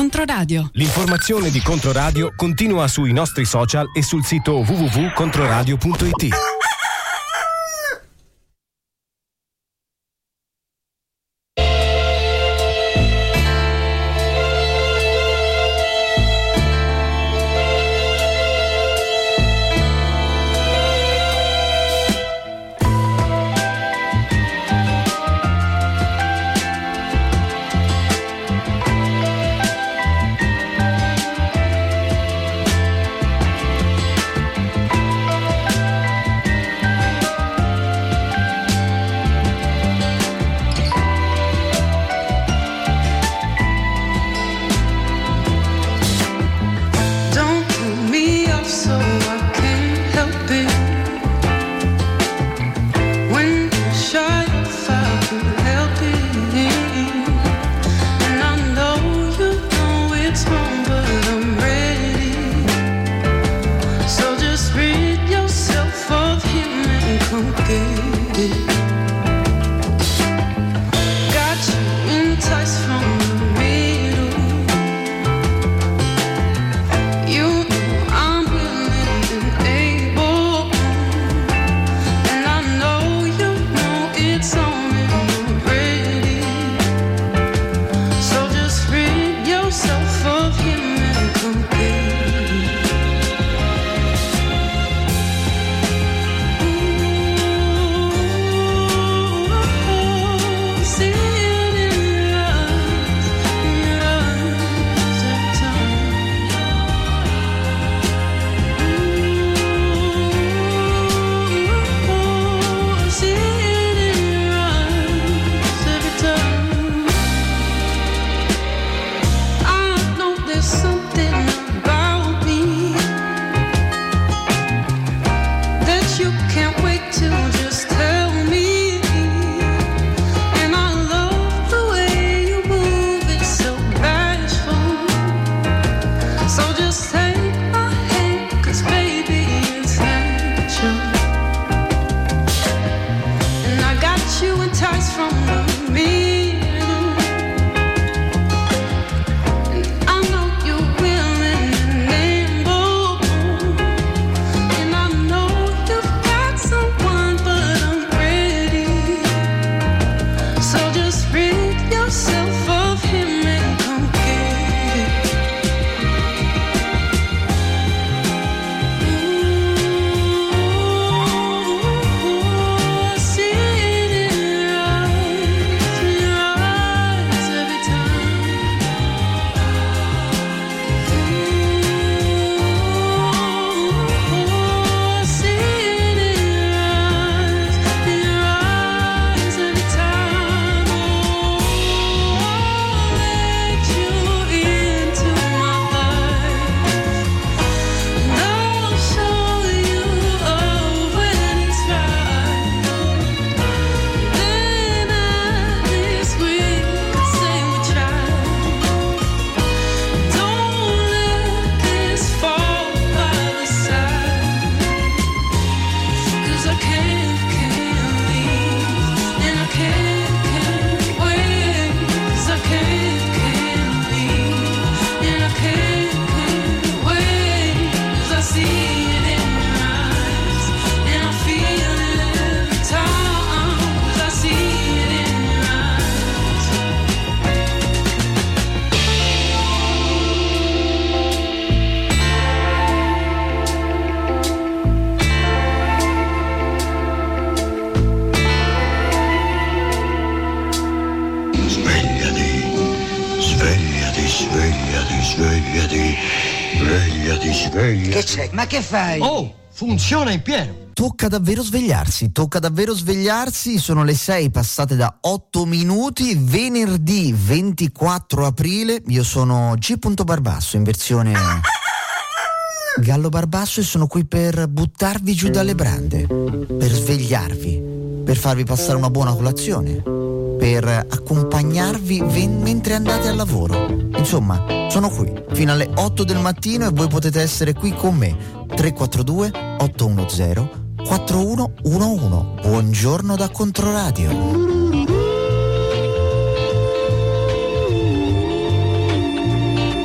Controradio. L'informazione di Controradio continua sui nostri social e sul sito www.controradio.it. Svegliati. Che c'è? Ma che fai? Oh, funziona in pieno. Tocca davvero svegliarsi, sono le 6 passate da 8 minuti, venerdì 24 aprile, io sono G. Barbasso in versione Gallo Barbasso e sono qui per buttarvi giù dalle brande, per svegliarvi, per farvi passare una buona colazione, per accompagnarvi mentre andate al lavoro. Insomma, sono qui fino alle 8 del mattino e voi potete essere qui con me. 342 810 4111. Buongiorno da Controradio.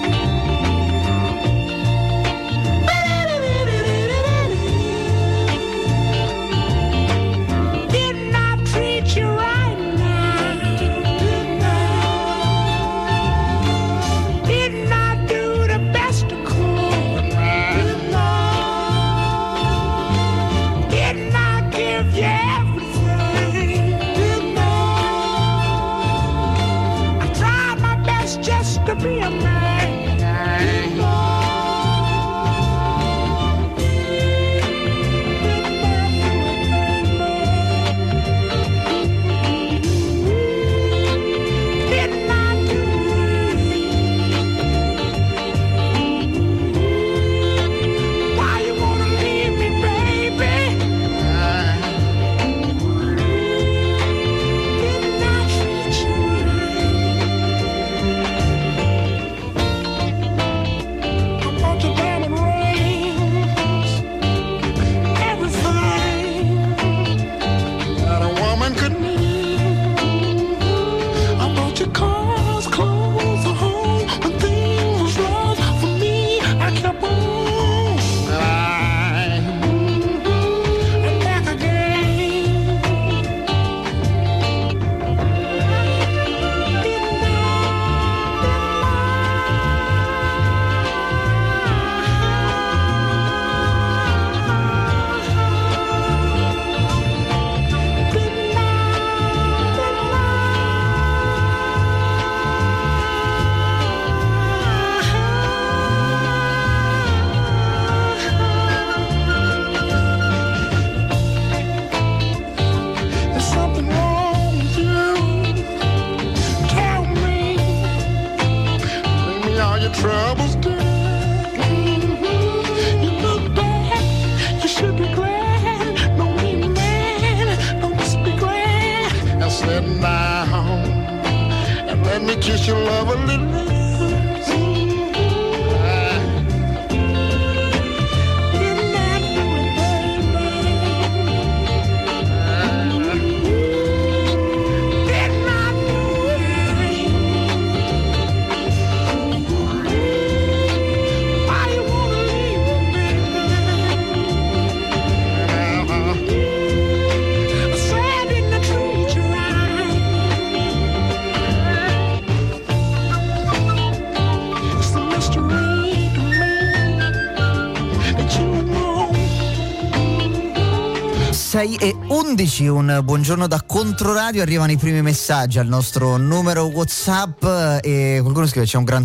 E 11, un buongiorno da Controradio, arrivano i primi messaggi al nostro numero WhatsApp e qualcuno scrive c'è un gran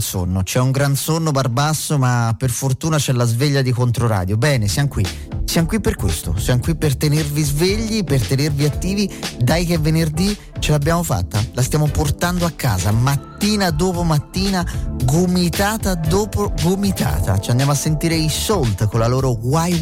sonno Barbasso, ma per fortuna c'è la sveglia di Controradio. Bene, siamo qui per questo, siamo qui per tenervi svegli, per tenervi attivi. Dai che venerdì ce l'abbiamo fatta, la stiamo portando a casa mattina dopo mattina, gomitata dopo gomitata. Ci andiamo a sentire i Salt con la loro Why.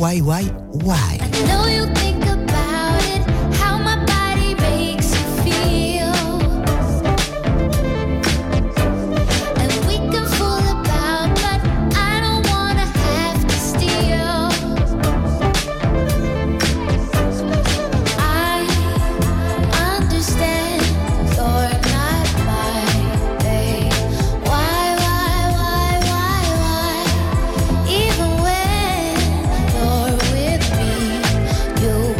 Even when you're with me, you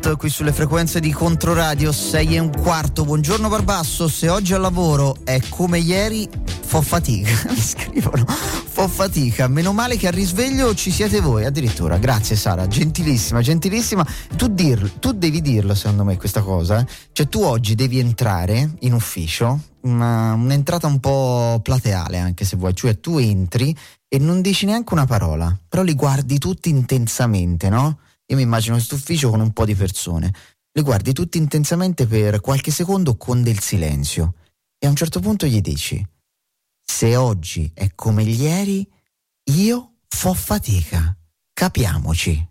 Blues qui sulle frequenze di Controradio 6:15. Buongiorno Barbasso, se oggi al lavoro è come ieri fo fatica. Mi scrivono fo fatica, meno male che al risveglio ci siete voi addirittura. Grazie Sara, gentilissima. Tu devi dirlo secondo me questa cosa, cioè tu oggi devi entrare in ufficio, un'entrata un po' plateale anche se vuoi, cioè tu entri e non dici neanche una parola, però li guardi tutti intensamente, no? Io mi immagino questo ufficio con un po' di persone, li guardi tutti intensamente per qualche secondo con del silenzio e a un certo punto gli dici: se oggi è come ieri, io fo fatica, capiamoci.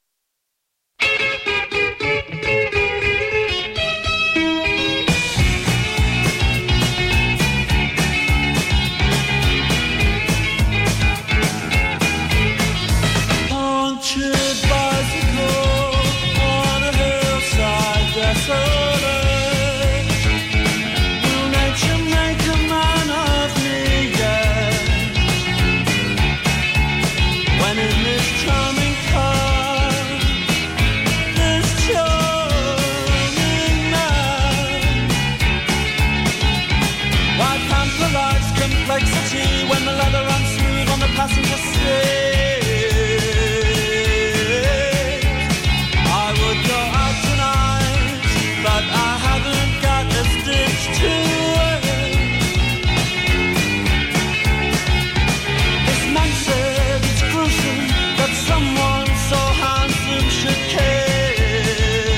When the leather runs smooth on the passenger seat, I would go out tonight, but I haven't got a stitch to wear. This man said it's gruesome that someone so handsome should care.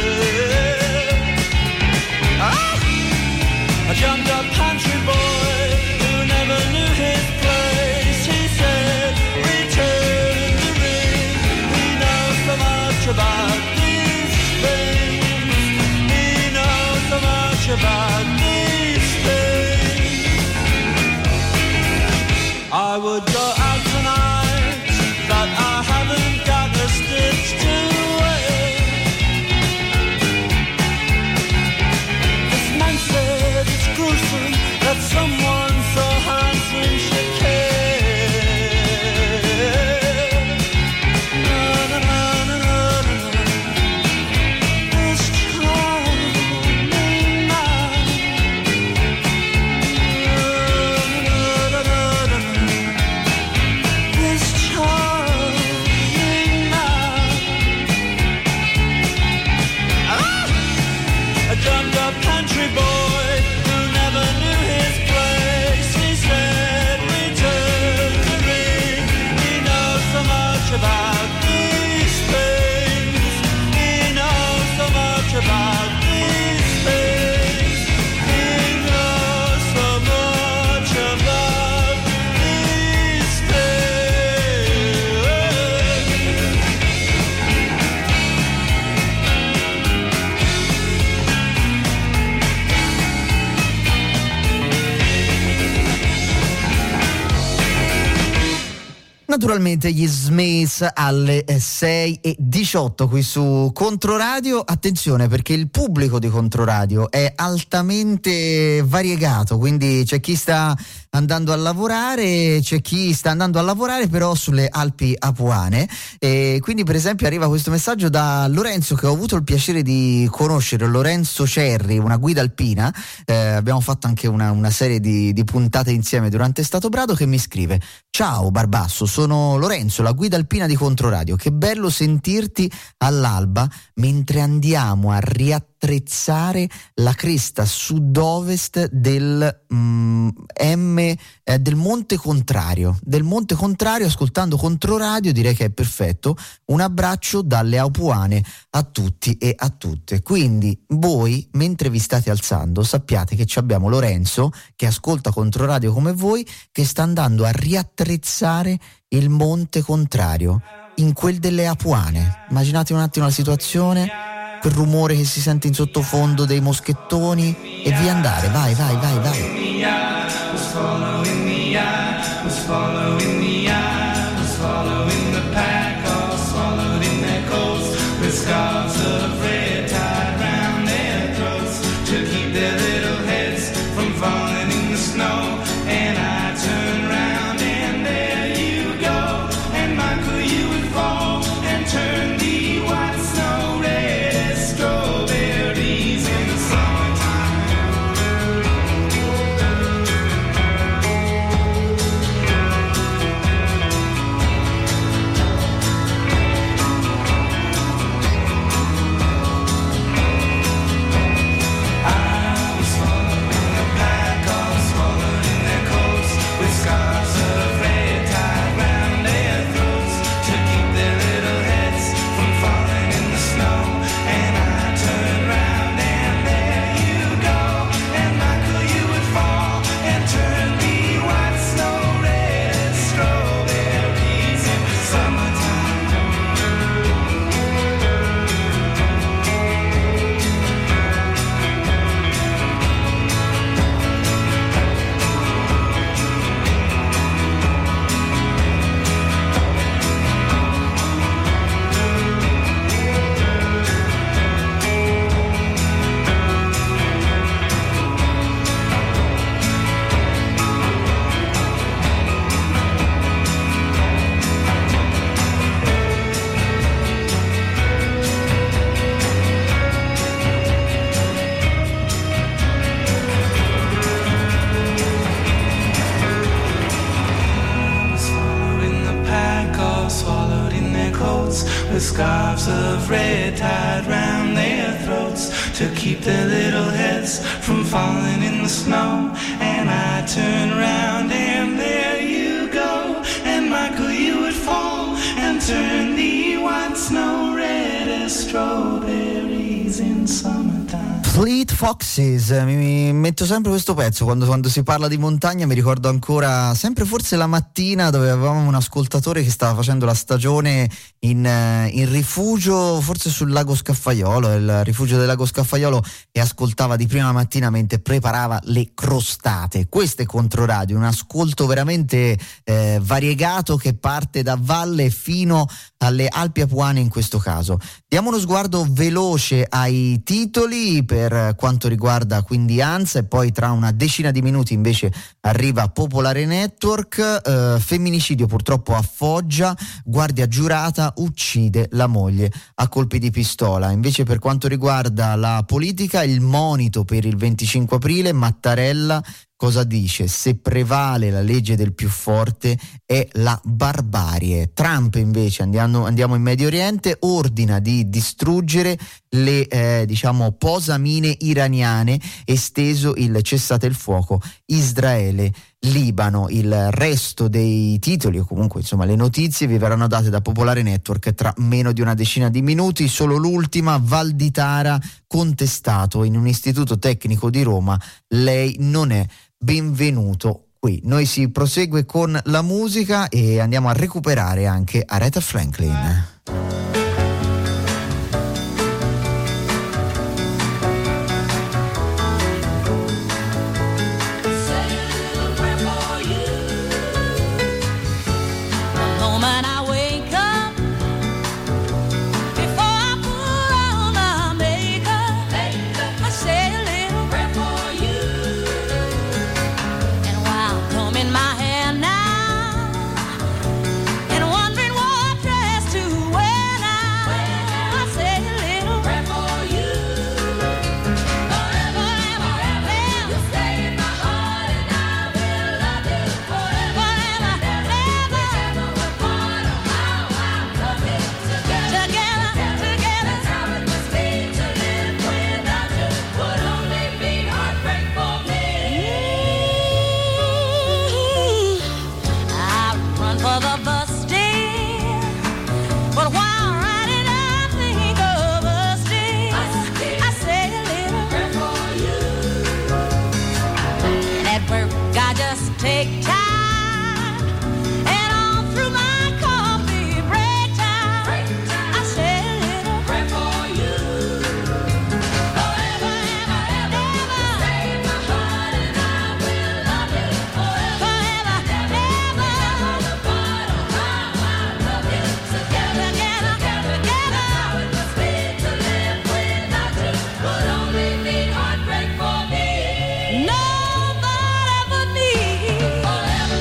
A jumped up country boy knew his place, he said, return the ring. He knows so much about these things. He knows so much about these things. I would go out tonight, but I haven't got a stitch to wear. This man said it's gruesome that someone so handsome should care. Na, na, na, na, na, na. This charming man. Na, na, na, na, na. This charming man. A jumped up country boy who never knew his place. He said, return the ring. He knows so much about these things. He knows so much about these things. He knows so much about these things. Naturalmente gli Smiths alle 6:18 qui su Controradio. Attenzione, perché il pubblico di Controradio è altamente variegato, quindi c'è chi sta andando a lavorare, c'è chi sta andando a lavorare però sulle Alpi Apuane, e quindi per esempio arriva questo messaggio da Lorenzo, che ho avuto il piacere di conoscere, Lorenzo Cerri, una guida alpina, abbiamo fatto anche una serie di puntate insieme durante Stato Brado, che mi scrive: ciao Barbasso, sono Lorenzo, la guida alpina di Controradio, che bello sentirti all'alba mentre andiamo a riattrezzare la cresta sud-ovest del Monte Contrario, ascoltando Controradio. Direi che è perfetto. Un abbraccio dalle Apuane a tutti e a tutte. Quindi voi, mentre vi state alzando, sappiate che abbiamo Lorenzo che ascolta Controradio come voi, che sta andando a riattrezzare il Monte Contrario, in quel delle Apuane. Immaginate un attimo la situazione, quel rumore che si sente in sottofondo dei moschettoni, e via andare, vai. Turn the white snow red as with scarves of red tied round their throats to keep their little heads from falling in the snow. And I turn round and there you go, and Michael, you would fall and turn the white snow red as strawberries in summertime. Fleet Foxes, mi metto sempre questo pezzo quando si parla di montagna. Mi ricordo ancora, sempre forse la mattina, dove avevamo un ascoltatore che stava facendo la stagione in rifugio, forse sul lago Scaffaiolo, il rifugio del lago Scaffaiolo, e ascoltava di prima mattina mentre preparava le crostate. Questo è Controradio, un ascolto veramente variegato che parte da valle fino alle Alpi Apuane in questo caso. Diamo uno sguardo veloce ai titoli per quanto riguarda quindi ANSA, e poi tra una decina di minuti invece arriva Popolare Network. Femminicidio purtroppo a Foggia, guardia giurata uccide la moglie a colpi di pistola. Invece per quanto riguarda la politica, il monito per il 25 aprile, Mattarella cosa dice? Se prevale la legge del più forte è la barbarie. Trump invece, andiamo in Medio Oriente, ordina di distruggere le posamine iraniane, esteso il cessate il fuoco Israele-Libano. Il resto dei titoli, o comunque insomma le notizie, vi verranno date da Popolare Network tra meno di una decina di minuti. Solo l'ultima: Valditara contestato in un istituto tecnico di Roma, lei non è benvenuto qui. Noi si prosegue con la musica e andiamo a recuperare anche Aretha Franklin. Nobody but me.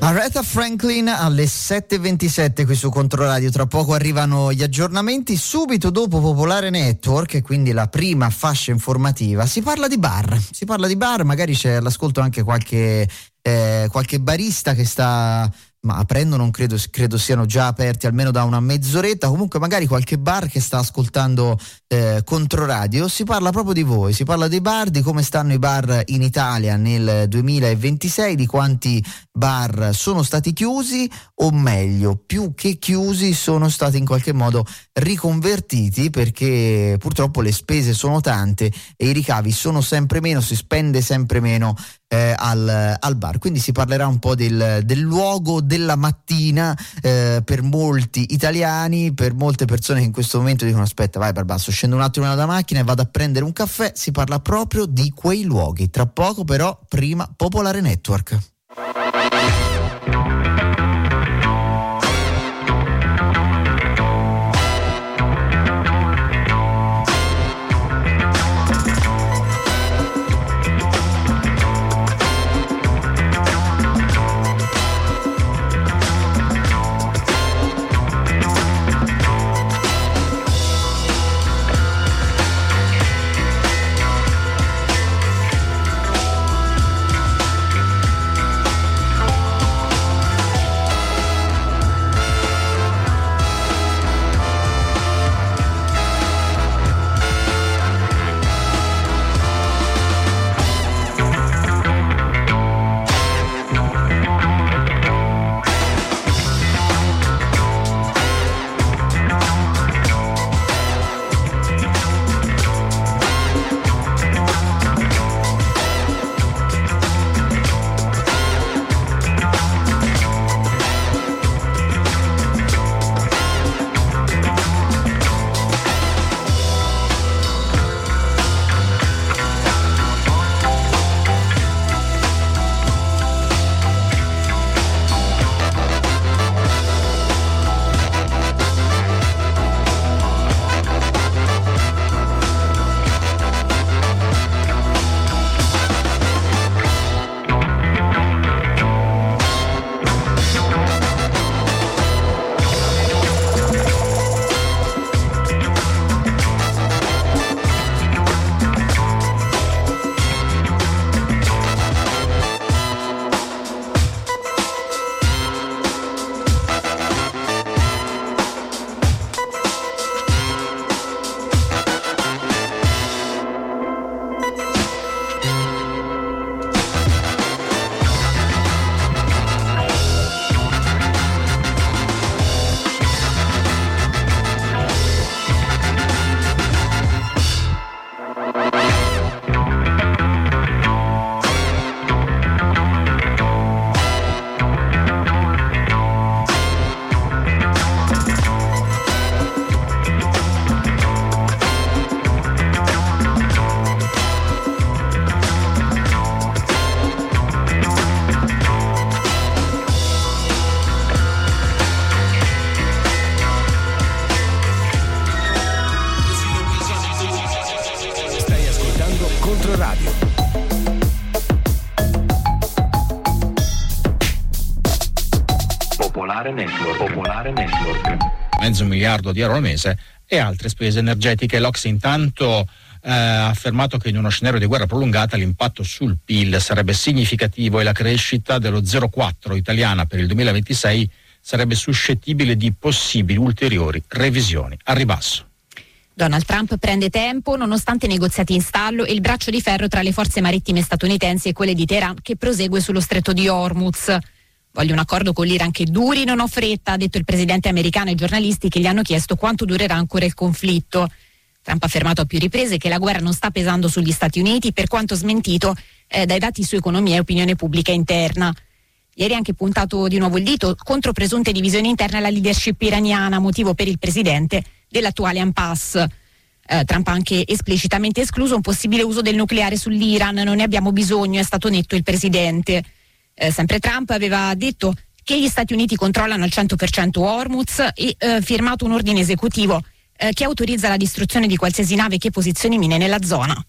Aretha Franklin alle 7.27 qui su Controradio. Tra poco arrivano gli aggiornamenti, subito dopo Popolare Network, e quindi la prima fascia informativa. Si parla di bar, magari c'è all'ascolto anche qualche barista che sta aprendo, non credo siano già aperti almeno da una mezz'oretta, comunque magari qualche bar che sta ascoltando Controradio. Si parla proprio di voi, si parla dei bar, di come stanno i bar in Italia nel 2026, di quanti bar sono stati chiusi, o meglio, più che chiusi sono stati in qualche modo riconvertiti, perché purtroppo le spese sono tante e i ricavi sono sempre meno, si spende sempre meno al bar. Quindi si parlerà un po' del luogo della mattina per molti italiani, per molte persone che in questo momento dicono: aspetta, vai Barbasso, scendo un attimo dalla macchina e vado a prendere un caffè. Si parla proprio di quei luoghi. Tra poco però, prima Popolare Network. Controradio. Popolare Network. $500 miliardi al mese e altre spese energetiche. L'Ocse intanto ha affermato che in uno scenario di guerra prolungata l'impatto sul PIL sarebbe significativo e la crescita dello 0,4 italiana per il 2026 sarebbe suscettibile di possibili ulteriori revisioni al ribasso. Donald Trump prende tempo nonostante i negoziati in stallo e il braccio di ferro tra le forze marittime statunitensi e quelle di Teheran che prosegue sullo stretto di Hormuz. Voglio un accordo con l'Iran che duri, non ho fretta, ha detto il presidente americano ai giornalisti che gli hanno chiesto quanto durerà ancora il conflitto. Trump ha affermato a più riprese che la guerra non sta pesando sugli Stati Uniti, per quanto smentito dai dati su economia e opinione pubblica interna. Ieri ha anche puntato di nuovo il dito contro presunte divisioni interne alla leadership iraniana, motivo per il presidente dell'attuale impasse. Trump ha anche esplicitamente escluso un possibile uso del nucleare sull'Iran. Non ne abbiamo bisogno, è stato netto il presidente. Sempre Trump aveva detto che gli Stati Uniti controllano al 100% Hormuz e firmato un ordine esecutivo che autorizza la distruzione di qualsiasi nave che posizioni mine nella zona.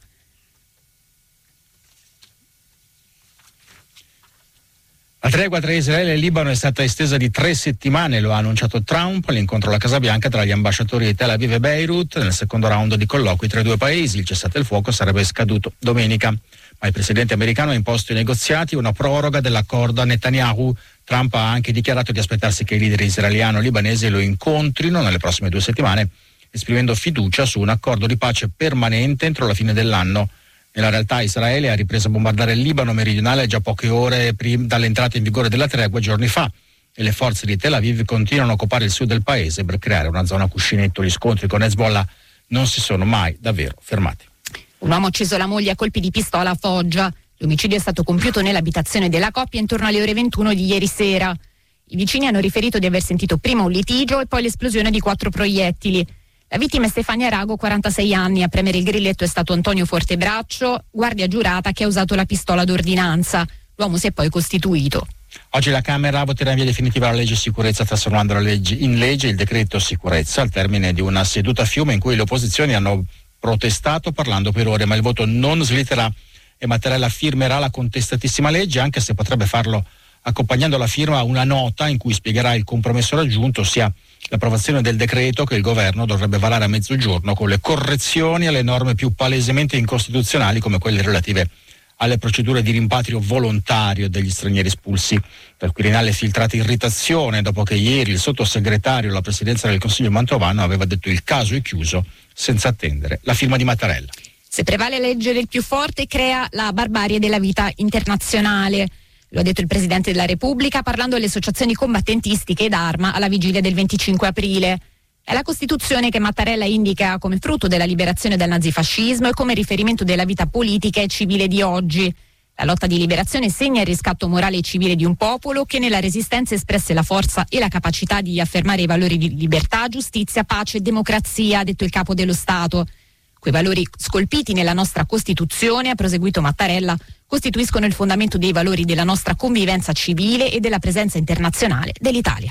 La tregua tra Israele e Libano è stata estesa di 3 settimane, lo ha annunciato Trump all'incontro alla Casa Bianca tra gli ambasciatori di Tel Aviv e Beirut. Nel secondo round di colloqui tra i due paesi il cessate il fuoco sarebbe scaduto domenica, ma il presidente americano ha imposto ai negoziati una proroga dell'accordo a Netanyahu. Trump ha anche dichiarato di aspettarsi che i leader israeliano e libanesi lo incontrino nelle prossime 2 settimane, esprimendo fiducia su un accordo di pace permanente entro la fine dell'anno. Nella realtà Israele ha ripreso a bombardare il Libano meridionale già poche ore dall'entrata in vigore della tregua giorni fa, e le forze di Tel Aviv continuano a occupare il sud del paese per creare una zona cuscinetto. Gli scontri con Hezbollah non si sono mai davvero fermati. Un uomo ha ucciso la moglie a colpi di pistola a Foggia. L'omicidio è stato compiuto nell'abitazione della coppia intorno alle ore 21 di ieri sera. I vicini hanno riferito di aver sentito prima un litigio e poi l'esplosione di 4 proiettili. La vittima è Stefania Rago, 46 anni. A premere il grilletto è stato Antonio Fortebraccio, guardia giurata che ha usato la pistola d'ordinanza. L'uomo si è poi costituito. Oggi la Camera voterà in via definitiva la legge sicurezza, trasformando in legge il decreto sicurezza al termine di una seduta a fiume in cui le opposizioni hanno protestato parlando per ore, ma il voto non slitterà e Mattarella firmerà la contestatissima legge, anche se potrebbe farlo accompagnando la firma a una nota in cui spiegherà il compromesso raggiunto, ossia l'approvazione del decreto che il governo dovrebbe varare a mezzogiorno con le correzioni alle norme più palesemente incostituzionali, come quelle relative alle procedure di rimpatrio volontario degli stranieri espulsi. Per Quirinale è filtrata irritazione dopo che ieri il sottosegretario alla presidenza del Consiglio Mantovano aveva detto il caso è chiuso senza attendere la firma di Mattarella. Se prevale la legge del più forte, crea la barbarie della vita internazionale. Lo ha detto il Presidente della Repubblica parlando alle associazioni combattentistiche d'arma alla vigilia del 25 aprile. È la Costituzione che Mattarella indica come frutto della liberazione dal nazifascismo e come riferimento della vita politica e civile di oggi. La lotta di liberazione segna il riscatto morale e civile di un popolo che nella resistenza espresse la forza e la capacità di affermare i valori di libertà, giustizia, pace e democrazia, ha detto il Capo dello Stato. Quei valori scolpiti nella nostra Costituzione, ha proseguito Mattarella, costituiscono il fondamento dei valori della nostra convivenza civile e della presenza internazionale dell'Italia.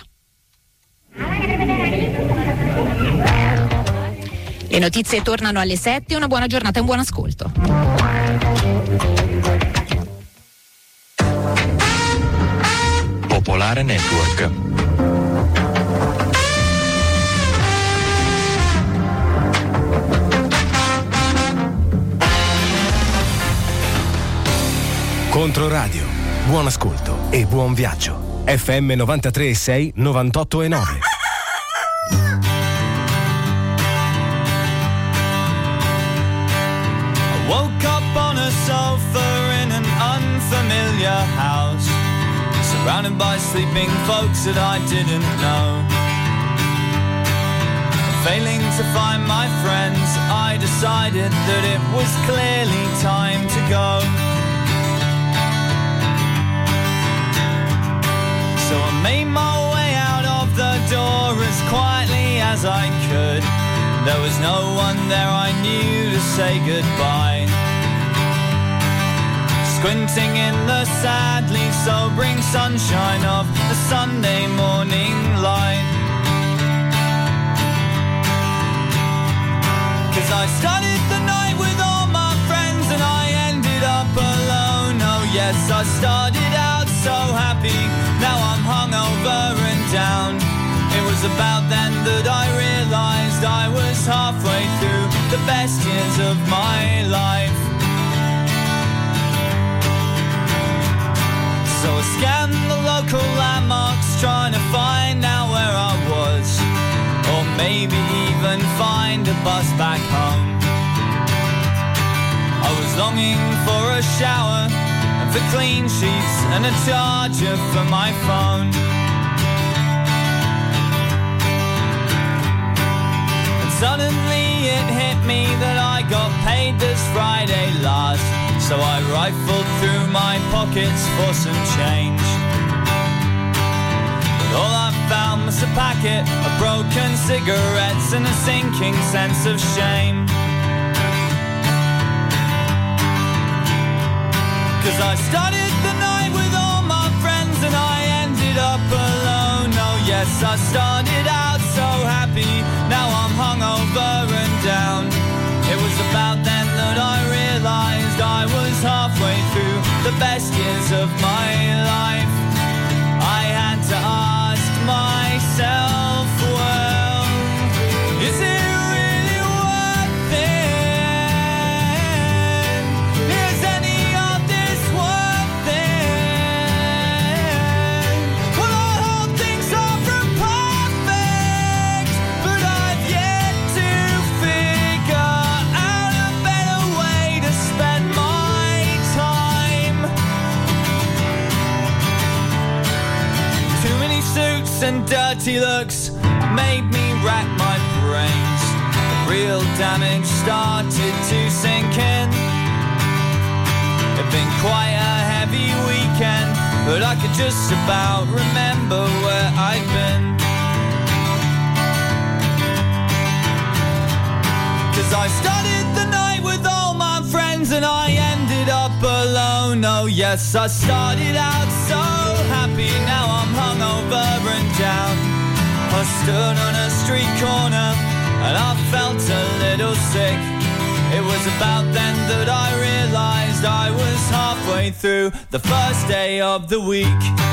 Le notizie tornano alle 7, una buona giornata e un buon ascolto. Popolare Network. Controradio, buon ascolto e buon viaggio. FM 93.6, 98.9. I woke up on a sofa in an unfamiliar house, surrounded by sleeping folks that I didn't know. Failing to find my friends, I decided that it was clearly time to go. So I made my way out of the door as quietly as I could. There was no one there I knew to say goodbye. Squinting in the sadly sobering sunshine of the Sunday morning light. 'Cause I started the night with all my friends and I ended up alone. Oh yes, I started out so happy, now I'm hungover and down. It was about then that I realized I was halfway through the best years of my life. So I scanned the local landmarks trying to find out where I was, or maybe even find a bus back home. I was longing for a shower and for clean sheets and a charger for my phone. And suddenly it hit me that I got paid this Friday last, so I rifled through my pockets for some change. But all I found was a packet of broken cigarettes and a sinking sense of shame. 'Cause I started the night with all my friends and I ended up alone. Oh yes, I started out so happy, now I'm hungover and down. It was about then that I realized I was halfway through the best years of my life. and dirty looks made me rack my brains. The real damage started to sink in. It'd been quite a heavy weekend, but I could just about remember where I'd been. 'Cause I started the night with all my friends and I ended up alone. Oh yes, I started out so happy, now I'm hungover and down. I stood on a street corner and I felt a little sick. It was about then that I realized I was halfway through the first day of the week.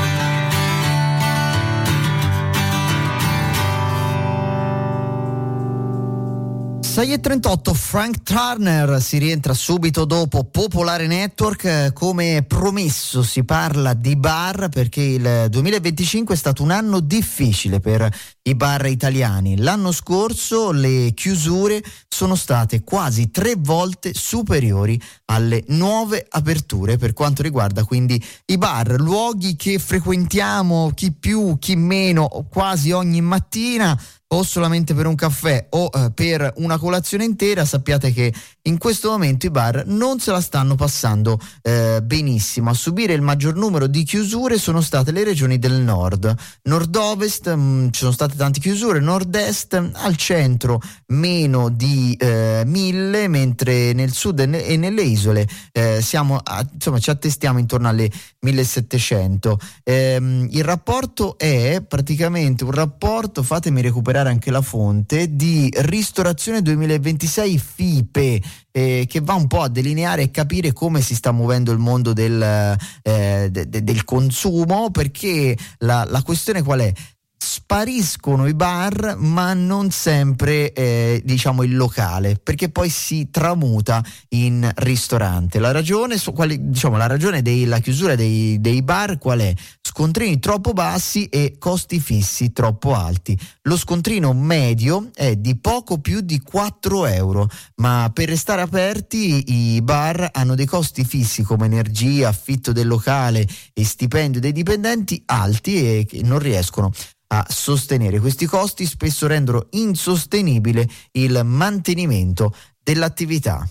6:38, Frank Turner si rientra subito dopo Popolare Network. Come promesso si parla di bar perché il 2025 è stato un anno difficile per i bar italiani. L'anno scorso le chiusure sono state quasi 3 volte superiori alle nuove aperture per quanto riguarda quindi i bar, luoghi che frequentiamo chi più chi meno quasi ogni mattina, o solamente per un caffè o per una colazione intera. Sappiate che in questo momento i bar non se la stanno passando benissimo. A subire il maggior numero di chiusure sono state le regioni del nord, nord-ovest ci sono state tante chiusure, nord-est, al centro meno di 1000, mentre nel sud e nelle isole insomma ci attestiamo intorno alle 1700. Il rapporto è praticamente un rapporto, fatemi recuperare anche la fonte, di Ristorazione 2026 FIPE, che va un po' a delineare e capire come si sta muovendo il mondo del consumo, perché la questione qual è? Spariscono i bar ma non sempre il locale, perché poi si tramuta in ristorante. La ragione della chiusura dei bar qual è? Scontrini troppo bassi e costi fissi troppo alti. Lo scontrino medio è di poco più di 4 euro, ma per restare aperti i bar hanno dei costi fissi come energia, affitto del locale e stipendio dei dipendenti alti e che non riescono a sostenere. Questi costi spesso rendono insostenibile il mantenimento dell'attività.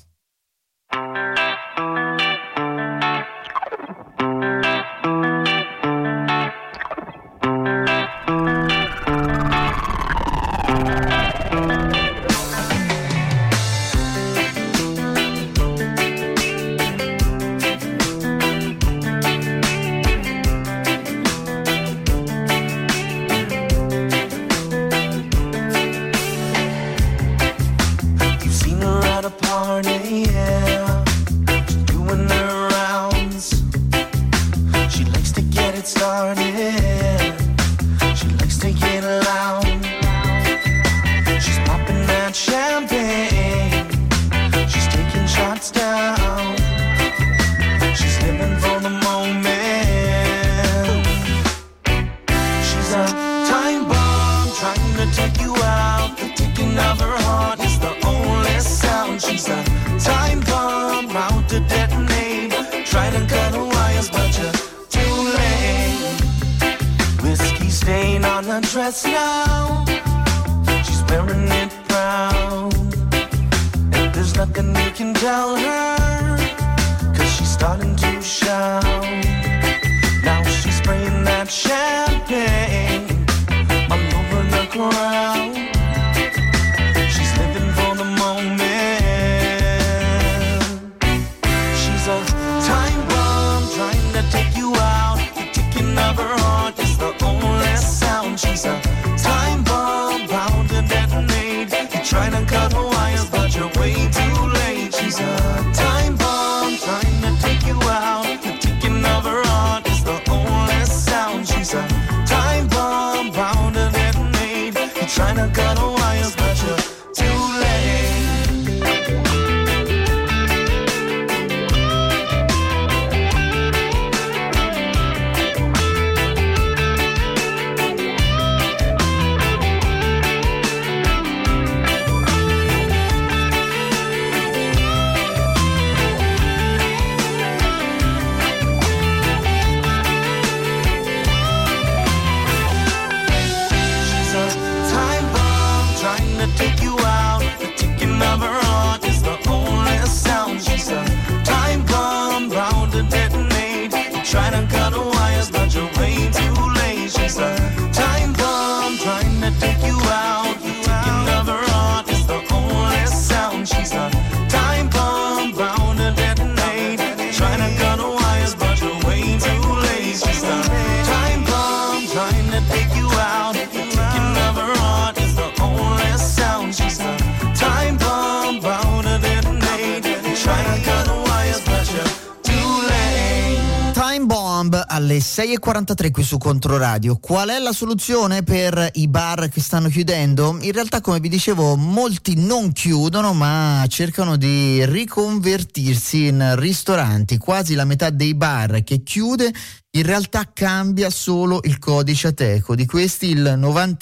Bomb alle 6.43 qui su Controradio. Qual è la soluzione per i bar che stanno chiudendo? In realtà, come vi dicevo, molti non chiudono ma cercano di riconvertirsi in ristoranti. Quasi la metà dei bar che chiude in realtà cambia solo il codice Ateco. Di questi il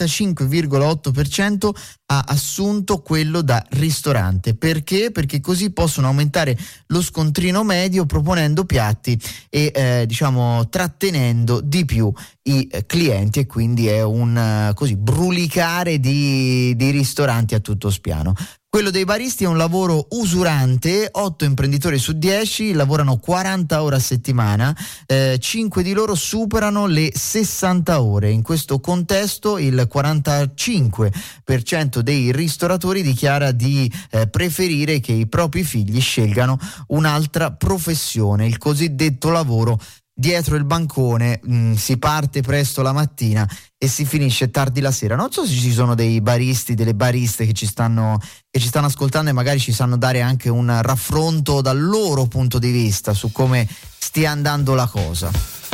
95,8% ha assunto quello da ristorante. Perché? Perché così possono aumentare lo scontrino medio proponendo piatti e trattenendo di più i clienti, e quindi è un così brulicare di ristoranti a tutto spiano. Quello dei baristi è un lavoro usurante, 8 imprenditori su 10 lavorano 40 ore a settimana, 5 di loro superano le 60 ore. In questo contesto il 45% dei ristoratori dichiara di preferire che i propri figli scelgano un'altra professione, il cosiddetto lavoro dietro il bancone. Si parte presto la mattina e si finisce tardi la sera. Non so se ci sono dei baristi, delle bariste che ci stanno ascoltando e magari ci sanno dare anche un raffronto dal loro punto di vista su come stia andando la cosa.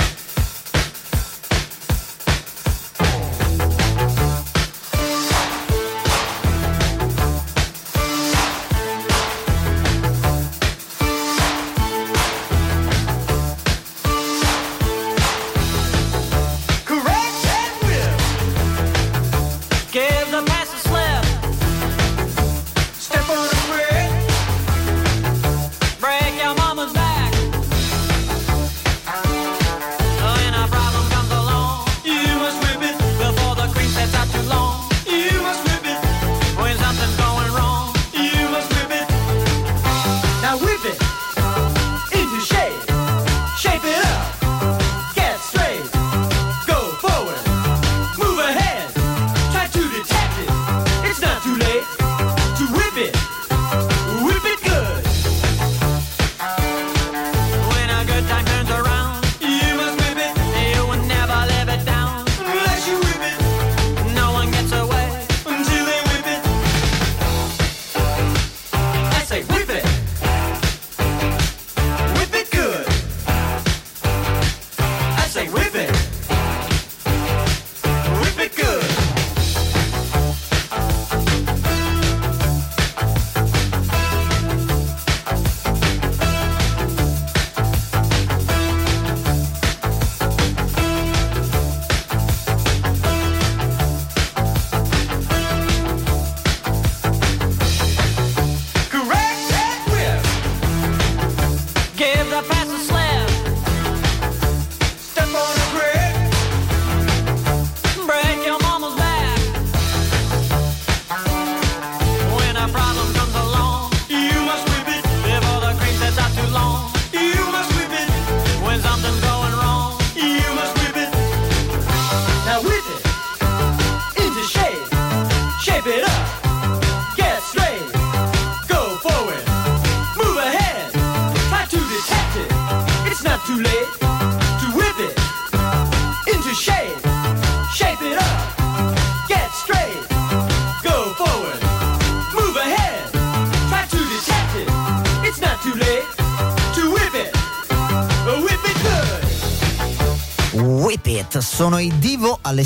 Sono i Divo alle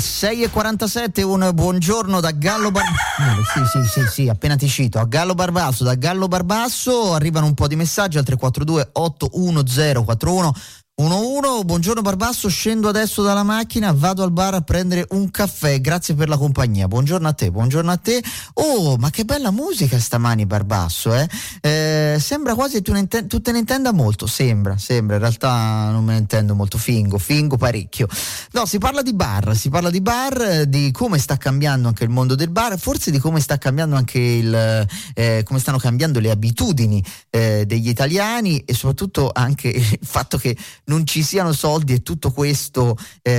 6.47. Un buongiorno da Gallo Barbasso. Sì, appena ti cito. A Gallo Barbasso, da Gallo Barbasso arrivano un po' di messaggi al 342 810 4111. Buongiorno Barbasso, scendo adesso dalla macchina, vado al bar a prendere un caffè, grazie per la compagnia. Buongiorno a te. Oh, ma che bella musica stamani, Barbasso, sembra quasi tu te ne intenda molto. Sembra, in realtà non me ne intendo molto, fingo parecchio. No, si parla di bar, di come sta cambiando anche il mondo del bar, forse di come sta cambiando anche come stanno cambiando le abitudini degli italiani, e soprattutto anche il fatto che non ci siano soldi, e tutto questo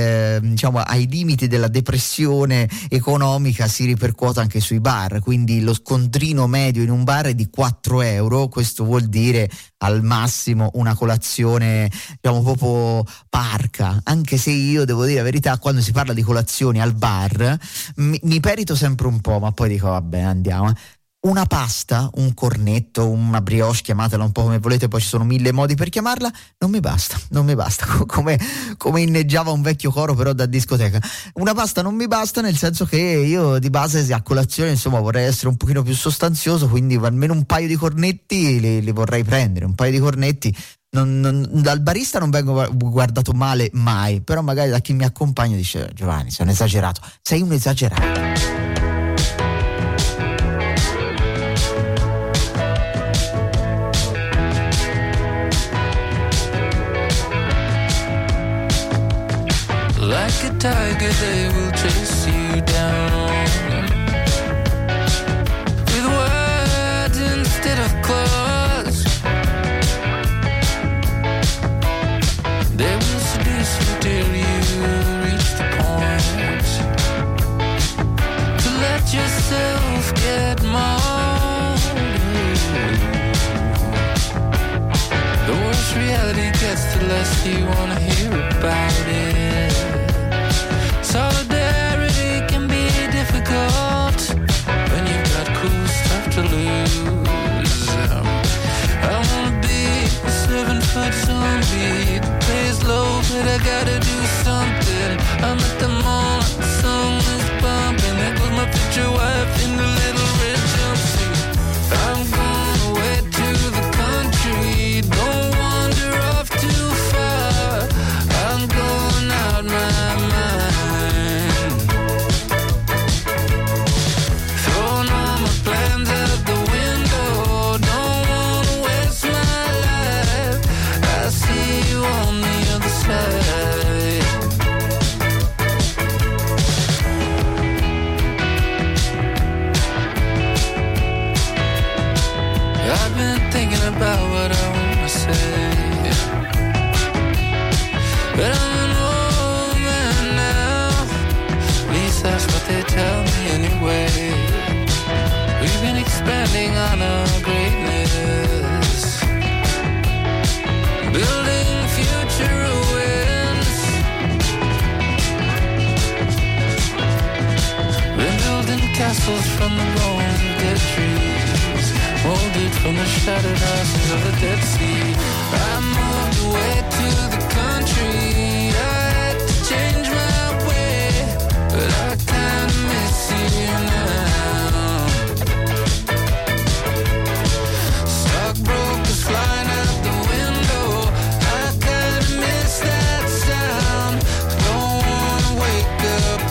ai limiti della depressione economica si ripercuote anche sui bar. Quindi lo scontrino medio in un bar è di 4 euro, questo vuol dire al massimo una colazione proprio parca, anche se io devo dire la verità, quando si parla di colazioni al bar mi perito sempre un po', ma poi dico vabbè, andiamo. una pasta, un cornetto, una brioche, chiamatela un po' come volete, poi ci sono 1000 modi per chiamarla, non mi basta, come inneggiava un vecchio coro però da discoteca. Una pasta non mi basta, nel senso che io di base a colazione insomma vorrei essere un pochino più sostanzioso, quindi almeno un paio di cornetti li vorrei prendere, un paio di cornetti. Dal barista non vengo guardato male mai, però magari da chi mi accompagna dice: Giovanni, sei un esagerato, sei un esagerato. Like a tiger, they will chase you down with words instead of claws. They will seduce you till you reach the point to let yourself get mauled. The worse reality gets, the less you wanna hear about it. Solidarity can be difficult when you've got cool stuff to lose. I wanna be a 7-foot zombie. The pay's low, but I gotta do something. I'm at the mall, the song is bumping. There goes my future wife in the little red jumpsuit. I'm going away to the country. Don't wander off too far. I'm going out my mind. I've been thinking about what I wanna say, but I'm an old man now. At least that's what they tell me anyway. We've been expanding on our greatness, building future ruins. Been building castles from the bones of dead trees, molded from the shattered ashes of the Dead Sea. I moved away to the country. I had to change my way, but I kinda miss you now. Stockbrokers flying out the window. I kinda miss that sound. Don't wanna wake up.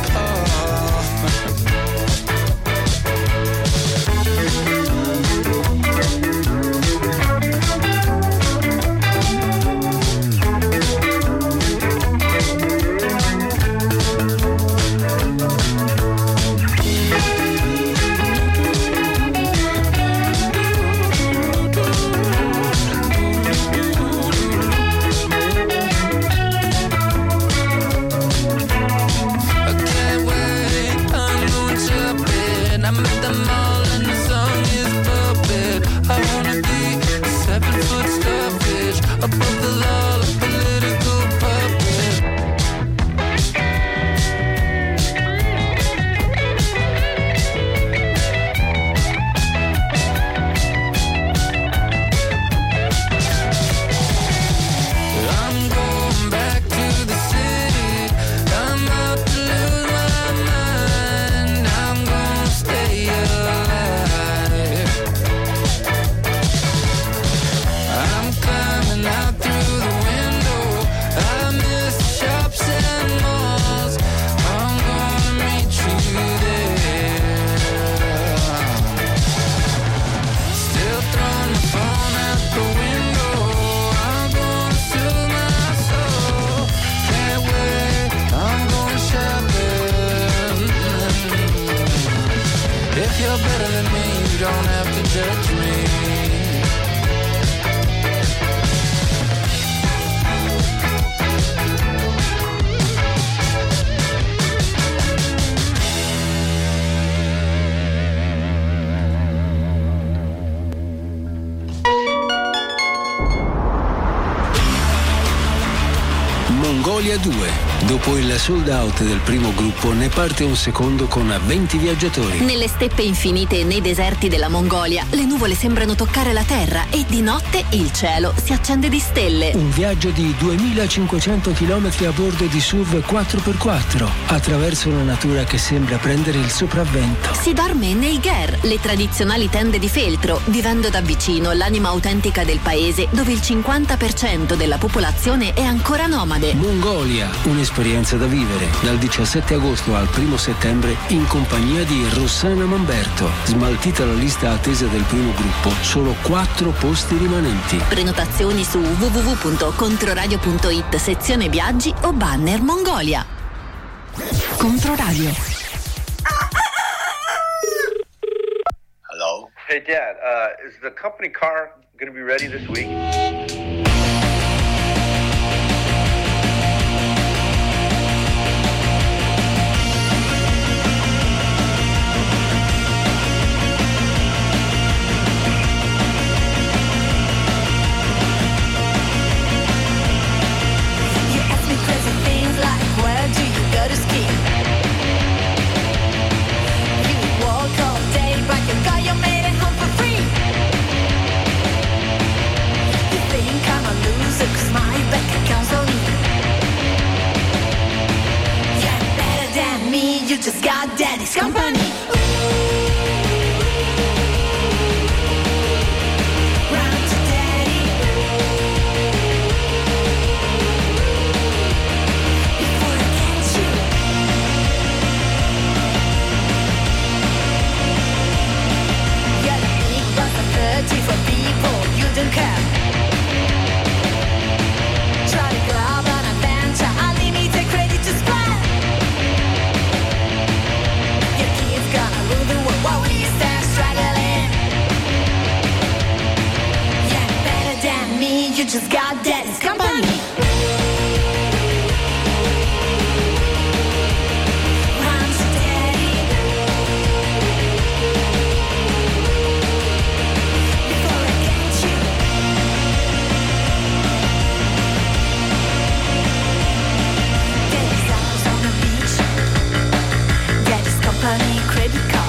Above the law of political puppet. I'm going back to the city. I'm out to lose my mind. I'm gonna stay alive. I'm climbing out through the window. I miss shops and malls. I'm gonna meet you there. Still throwing my phone out the window. I'm gonna soothe my soul. Can't wait, I'm going shopping. If you're better than me, you don't have to judge me. Mongolia 2. Dopo il sold out del primo gruppo ne parte un secondo con 20 viaggiatori. Nelle steppe infinite e nei deserti della Mongolia le nuvole sembrano toccare la terra e di notte il cielo si accende di stelle. Un viaggio di 2500 km a bordo di SUV 4x4 attraverso una natura che sembra prendere il sopravvento. Si dorme nei ger, le tradizionali tende di feltro, vivendo da vicino l'anima autentica del paese dove il 50% della popolazione è ancora nomade. Mongolia, un'esperienza da vivere dal 17 agosto al 1 settembre in compagnia di Rossana Mamberto. Smaltita la lista attesa del primo gruppo, solo 4 posti rimanenti. Prenotazioni su www.controradio.it sezione viaggi o banner Mongolia. Controradio. Hello? Hey Dad, is the company car going to be ready this week? You just got daddy's company. Round to daddy. Before I get you. You're the big boss of 30 for people you don't care. Try to grab an adventure, unlimited credit to spend. While we stand struggling. Yeah, better than me, you just got daddy's company. Run to daddy. Before I get you. Daddy's house on the beach. Daddy's company credit card.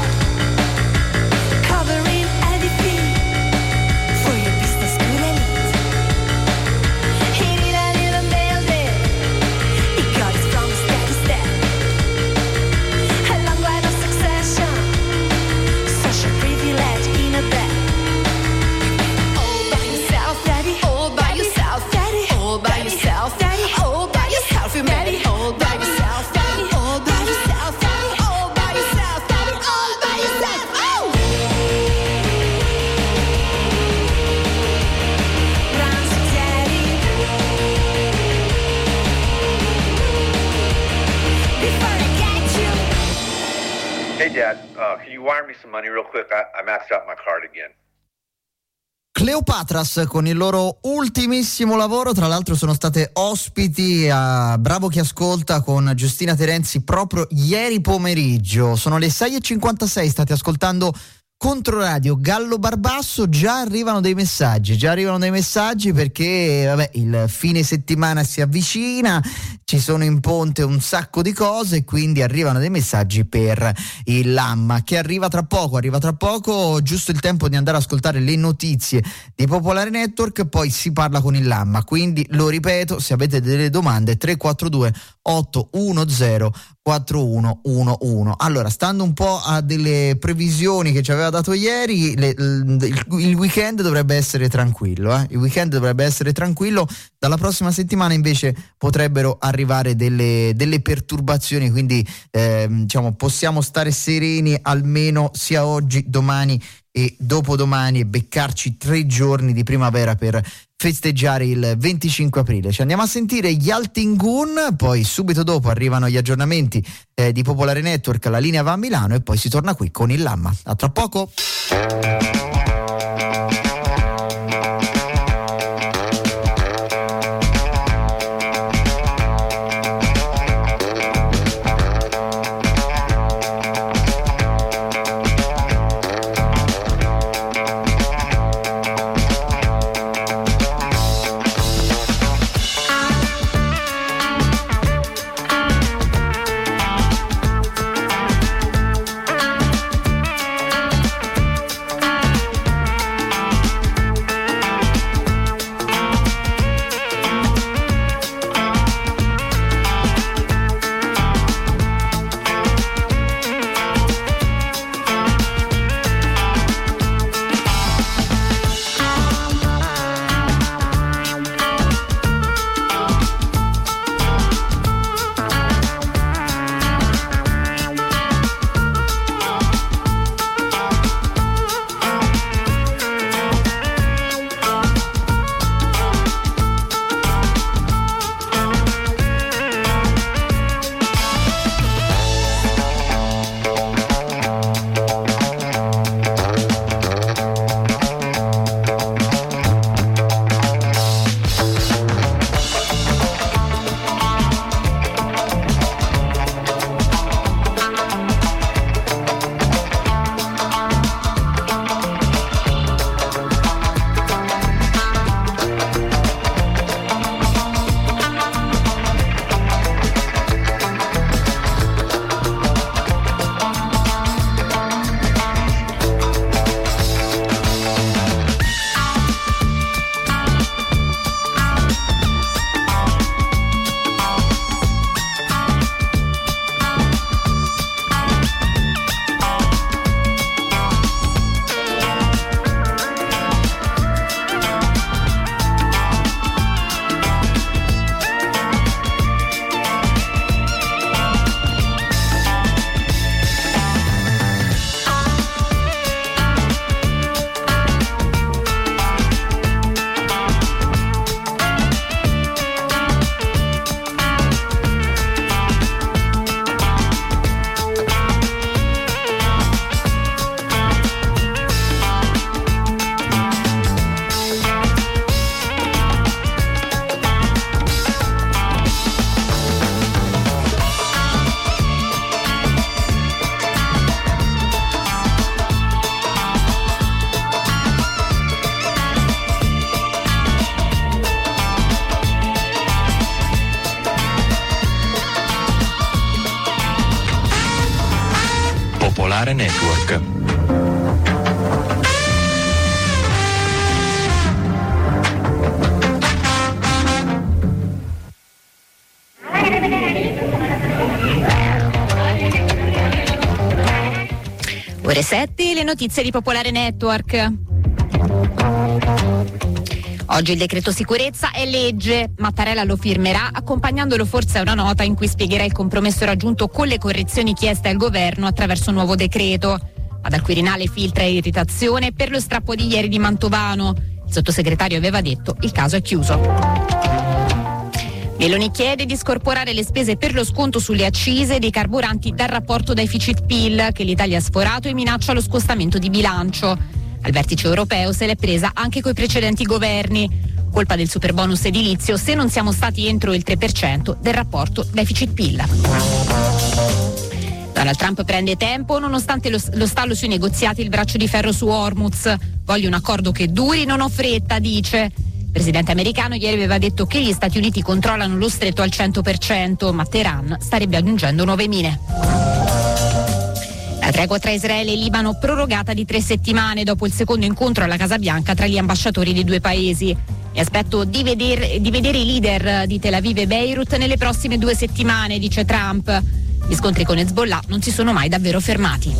Hey Dad, can you wire me some money real quick? I maxed out my card again. Cleopatras con il loro ultimissimo lavoro, tra l'altro sono state ospiti a Bravo Chi Ascolta con Giustina Terenzi proprio ieri pomeriggio. Sono le 6:56, state ascoltando Controradio. Gallo Barbasso, già arrivano dei messaggi perché vabbè, il fine settimana si avvicina, ci sono in ponte un sacco di cose e quindi arrivano dei messaggi per il Lamma che arriva tra poco, giusto il tempo di andare ad ascoltare le notizie di Popolare Network, poi si parla con il Lamma, quindi lo ripeto, se avete delle domande 342 810 4111. Allora, stando un po' a delle previsioni che ci aveva dato ieri, il weekend dovrebbe essere tranquillo, il weekend dovrebbe essere tranquillo. Dalla prossima settimana invece potrebbero arrivare delle perturbazioni, quindi diciamo possiamo stare sereni almeno sia oggi, domani e dopodomani e beccarci 3 giorni di primavera per festeggiare il 25 aprile. Ci andiamo a sentire gli Altingun, poi subito dopo arrivano gli aggiornamenti di Popolare Network, la linea va a Milano e poi si torna qui con il Lamma. A tra poco. Popolare Network. Ore 7, le notizie di Popolare Network. Oggi il decreto sicurezza è legge. Mattarella lo firmerà, accompagnandolo forse a una nota in cui spiegherà il compromesso raggiunto con le correzioni chieste al governo attraverso un nuovo decreto. Ma dal Quirinale filtra irritazione per lo strappo di ieri di Mantovano. Il sottosegretario aveva detto: il caso è chiuso. Meloni chiede di scorporare le spese per lo sconto sulle accise dei carburanti dal rapporto deficit-PIL che l'Italia ha sforato e minaccia lo scostamento di bilancio. Al vertice europeo se l'è presa anche coi precedenti governi. Colpa del superbonus edilizio se non siamo stati entro il 3% del rapporto deficit-PIL. Donald Trump prende tempo nonostante lo stallo sui negoziati, il braccio di ferro su Hormuz. Voglio un accordo che duri, non ho fretta, dice. Il presidente americano ieri aveva detto che gli Stati Uniti controllano lo stretto al 100%, ma Teheran starebbe aggiungendo nuove mine. La tregua tra Israele e Libano prorogata di 3 settimane dopo il secondo incontro alla Casa Bianca tra gli ambasciatori dei due paesi. Mi aspetto di vedere i leader di Tel Aviv e Beirut nelle prossime 2 settimane, dice Trump. Gli scontri con Hezbollah non si sono mai davvero fermati.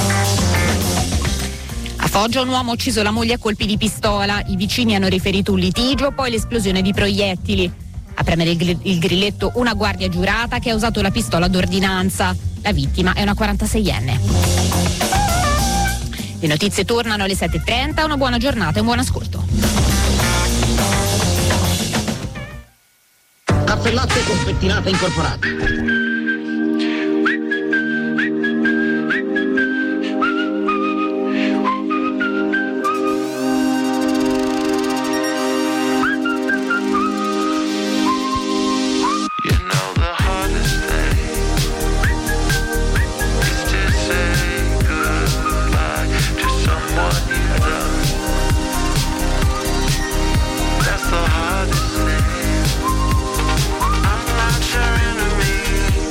A Foggia un uomo ha ucciso la moglie a colpi di pistola. I vicini hanno riferito un litigio, poi l'esplosione di proiettili. A premere il grilletto una guardia giurata che ha usato la pistola d'ordinanza. La vittima è una 46enne. Le notizie tornano alle 7:30. Una buona giornata e un buon ascolto. Caffè latte con pettinata incorporata. That's the hardest thing. I'm not your enemy.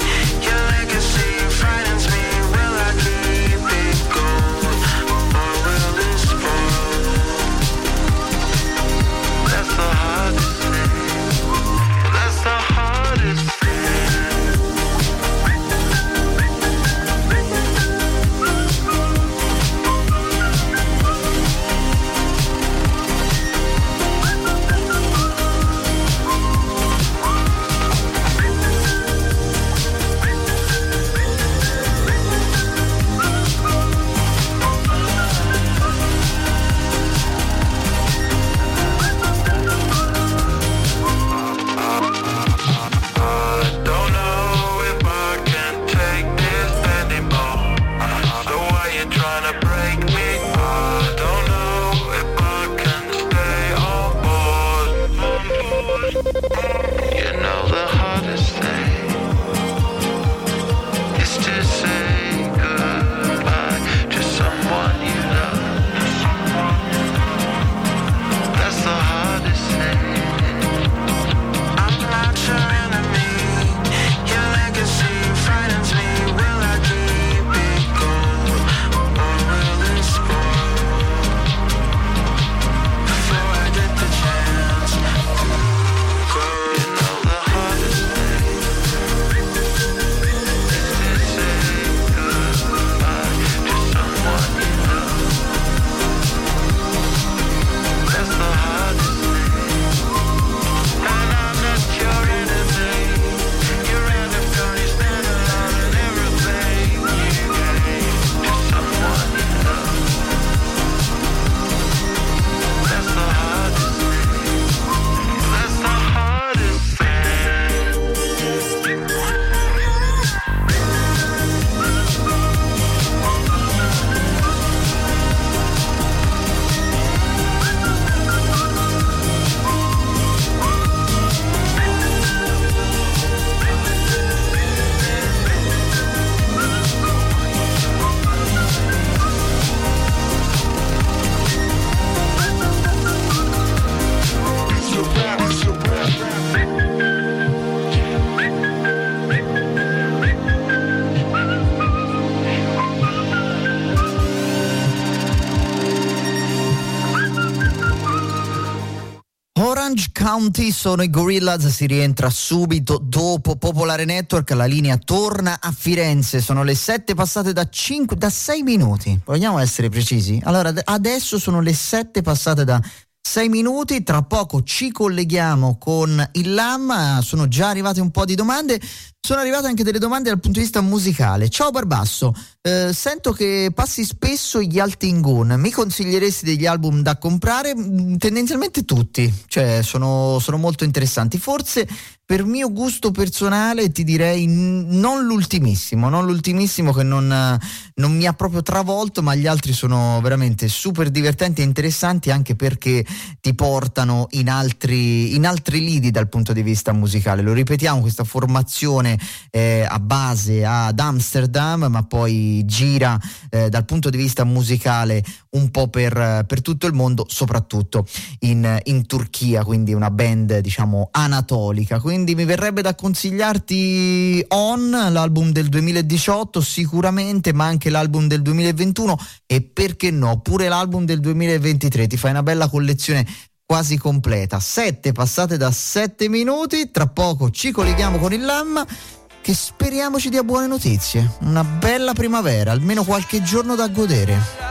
County sono i Gorillaz, si rientra subito dopo Popolare Network, la linea torna a Firenze, sono le 7 passate da 6 minuti, vogliamo essere precisi? Allora adesso sono le 7 passate da 6 minuti, tra poco ci colleghiamo con il LAM, sono già arrivate un po' di domande, sono arrivate anche delle domande dal punto di vista musicale. Ciao Barbasso, sento che passi spesso gli Altingun, mi consiglieresti degli album da comprare? Tendenzialmente tutti, cioè sono molto interessanti, forse per mio gusto personale ti direi non l'ultimissimo che non mi ha proprio travolto, ma gli altri sono veramente super divertenti e interessanti, anche perché ti portano in altri lidi dal punto di vista musicale. Lo ripetiamo, questa formazione a base ad Amsterdam, ma poi gira dal punto di vista musicale un po' per tutto il mondo, soprattutto in Turchia, quindi una band diciamo anatolica. Quindi mi verrebbe da consigliarti On, l'album del 2018 sicuramente, ma anche l'album del 2021 e perché no pure l'album del 2023, ti fai una bella collezione quasi completa. 7 passate da 7 minuti, tra poco ci colleghiamo con il LAM che speriamo ci dia buone notizie, una bella primavera, almeno qualche giorno da godere.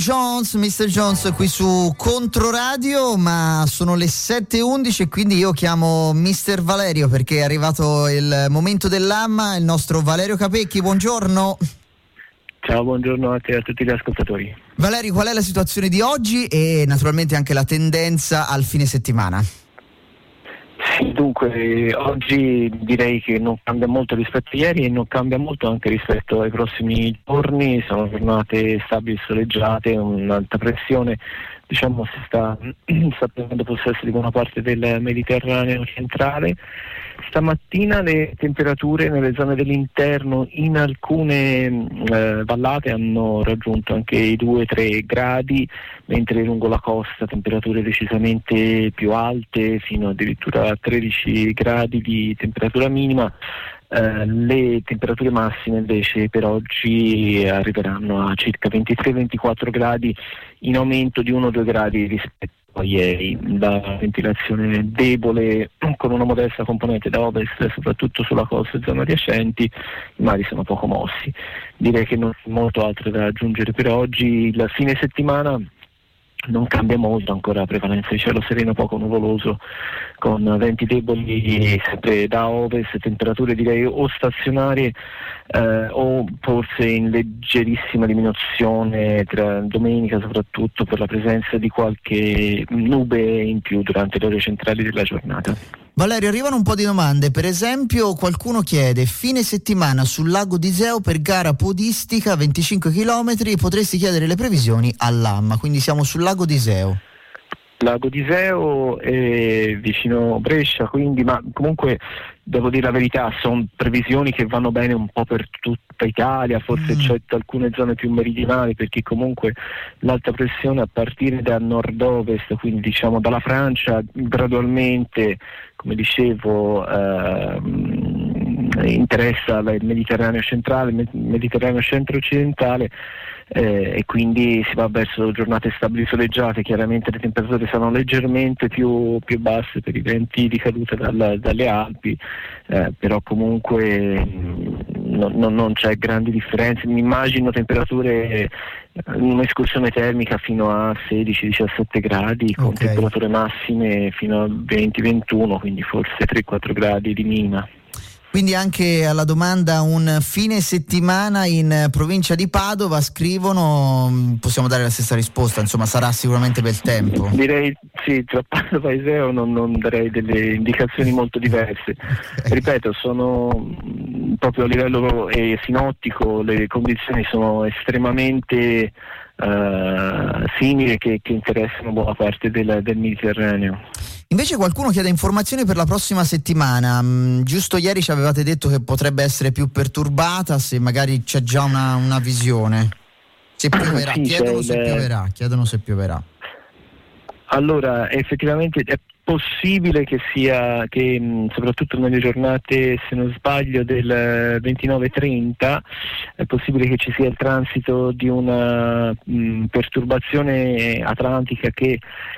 Mr. Jones qui su Controradio, ma sono le 7:11 e quindi io chiamo Mr. Valerio perché è arrivato il momento dell'AMMA, il nostro Valerio Capecchi, buongiorno. Ciao, buongiorno a te e a tutti gli ascoltatori. Valerio, qual è la situazione di oggi e naturalmente anche la tendenza al fine settimana? Sì, dunque oggi direi che non cambia molto rispetto a ieri e non cambia molto anche rispetto ai prossimi giorni. Sono giornate stabili e soleggiate, un'alta pressione diciamo si sta prendendo possesso di buona parte del Mediterraneo centrale. Stamattina le temperature nelle zone dell'interno in alcune vallate hanno raggiunto anche i 2-3 gradi, mentre lungo la costa temperature decisamente più alte, fino addirittura a 13 gradi di temperatura minima. Le temperature massime invece per oggi arriveranno a circa 23-24 gradi, in aumento di 1-2 gradi rispetto a ieri. La ventilazione debole con una modesta componente da ovest, soprattutto sulla costa e zone adiacenti, i mari sono poco mossi. Direi che non c'è molto altro da aggiungere per oggi. Il fine settimana non cambia molto, ancora prevalenza di cielo sereno poco nuvoloso con venti deboli sempre da ovest, temperature direi o stazionarie o forse in leggerissima diminuzione tra domenica, soprattutto per la presenza di qualche nube in più durante le ore centrali della giornata. Valerio, arrivano un po' di domande, per esempio qualcuno chiede fine settimana sul lago di Iseo per gara podistica 25 km, potresti chiedere le previsioni all'AMMA, quindi siamo sul lago di Iseo. Lago di Iseo è vicino Brescia, quindi, ma comunque devo dire la verità, sono previsioni che vanno bene un po' per tutta Italia, forse eccetto alcune zone più meridionali, perché comunque l'alta pressione a partire da nord-ovest, quindi diciamo dalla Francia, gradualmente, come dicevo, interessa il Mediterraneo centrale, il Mediterraneo centro-occidentale, e quindi si va verso giornate stabili soleggiate. Chiaramente le temperature saranno leggermente più basse per i venti di caduta dalle Alpi, però comunque non c'è grandi differenze. Mi immagino temperature, un'escursione termica fino a 16-17 gradi con temperature massime fino a 20-21, quindi forse 3-4 gradi di minima. Quindi anche alla domanda un fine settimana in provincia di Padova scrivono, possiamo dare la stessa risposta, insomma sarà sicuramente bel tempo. Direi sì, tra Padova e Iseo non darei delle indicazioni molto diverse. Ripeto, sono proprio a livello sinottico, le condizioni sono estremamente simili che interessano buona parte del Mediterraneo. Invece qualcuno chiede informazioni per la prossima settimana. Giusto ieri ci avevate detto che potrebbe essere più perturbata, se magari c'è già una visione. Se pioverà, sì, chiedono se pioverà. Allora, effettivamente è possibile che sia, che soprattutto nelle giornate, se non sbaglio, del 29-30, è possibile che ci sia il transito di una perturbazione atlantica che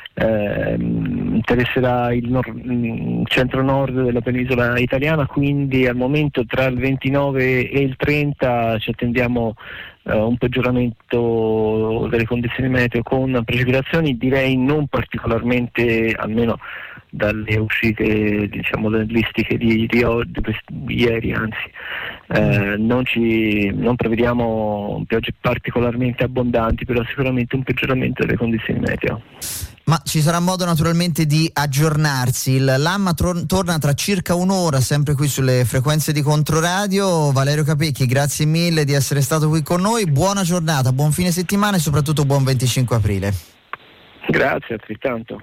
interesserà il centro-nord della penisola italiana, quindi al momento tra il 29 e il 30 ci attendiamo un peggioramento delle condizioni meteo con precipitazioni, direi non particolarmente, almeno dalle uscite diciamo dell'istiche di ieri, anzi non prevediamo piogge particolarmente abbondanti, però sicuramente un peggioramento delle condizioni meteo. Ma ci sarà modo naturalmente di aggiornarsi. L'AMMA torna tra circa un'ora, sempre qui sulle frequenze di Controradio. Valerio Capecchi, grazie mille di essere stato qui con noi. Buona giornata, buon fine settimana e soprattutto buon 25 aprile. Grazie, altrettanto.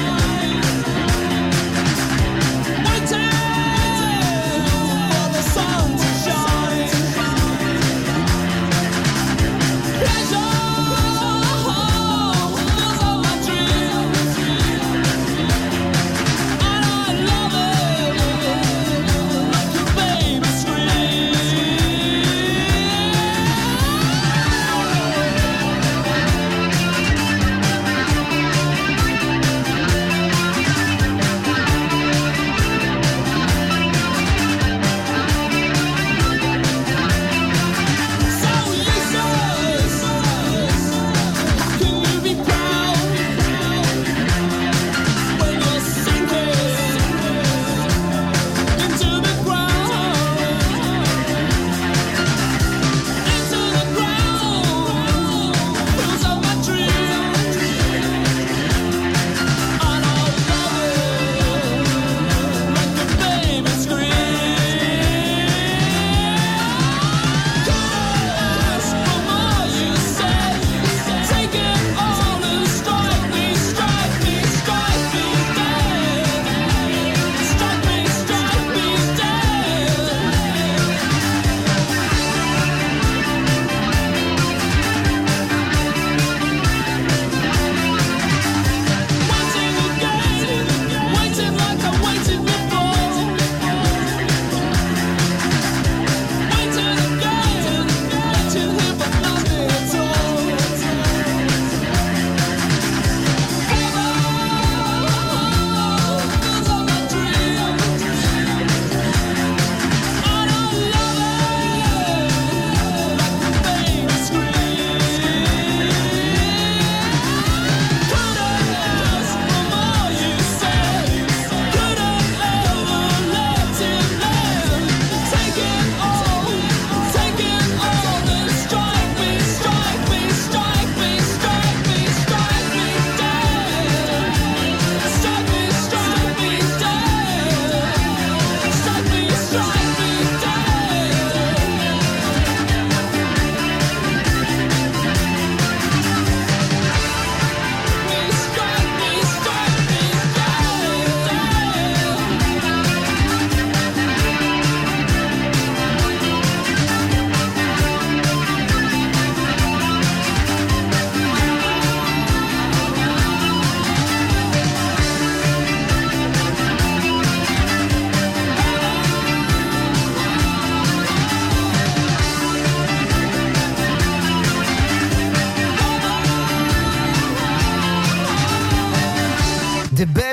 Waiting for the sun.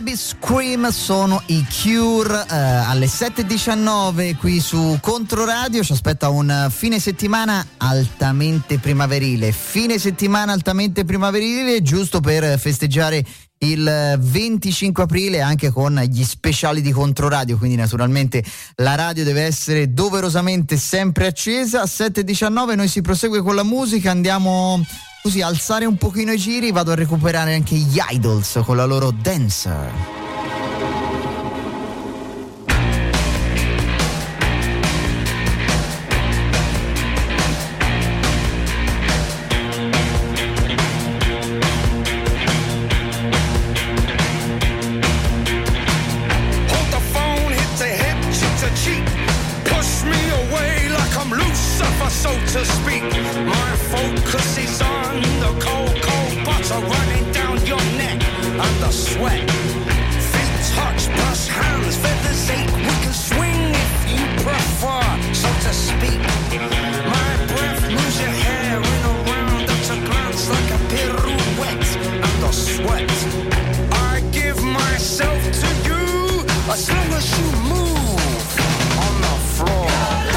Baby Scream sono i Cure, alle 7.19 qui su Controradio. Ci aspetta un fine settimana altamente primaverile, giusto per festeggiare il 25 aprile anche con gli speciali di Controradio, quindi naturalmente la radio deve essere doverosamente sempre accesa. 7.19 noi si prosegue con la musica, andiamo così a alzare un pochino i giri, vado a recuperare anche gli Idols con la loro Dancer. So to speak, my focus is on the cold, cold butter running down your neck and the sweat. Feet touch plus hands, feathers ache, we can swing if you prefer, so to speak. My breath moves your hair in a round at a glance like a pirouette and the sweat. I give myself to you as long as you move on the floor.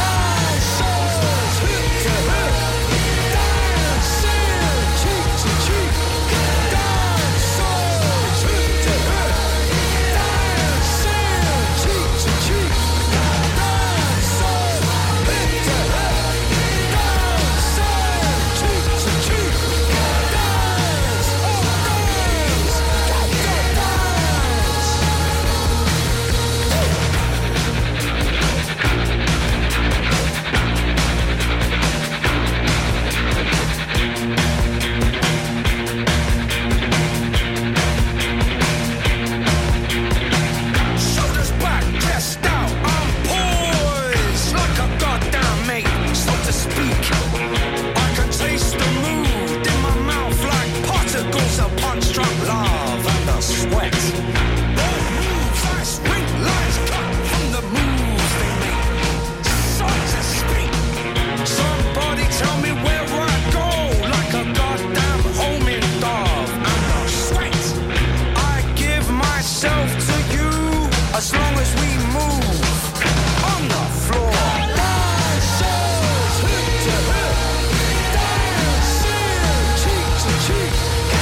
As long as we move on the floor. Dancers, hip to hip. Dancing, cheek to cheek.